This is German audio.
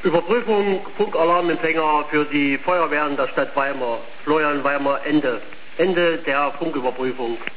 Überprüfung Funkalarmempfänger für die Feuerwehren der Stadt Weimar. Florian Weimar, Ende. Ende der Funküberprüfung.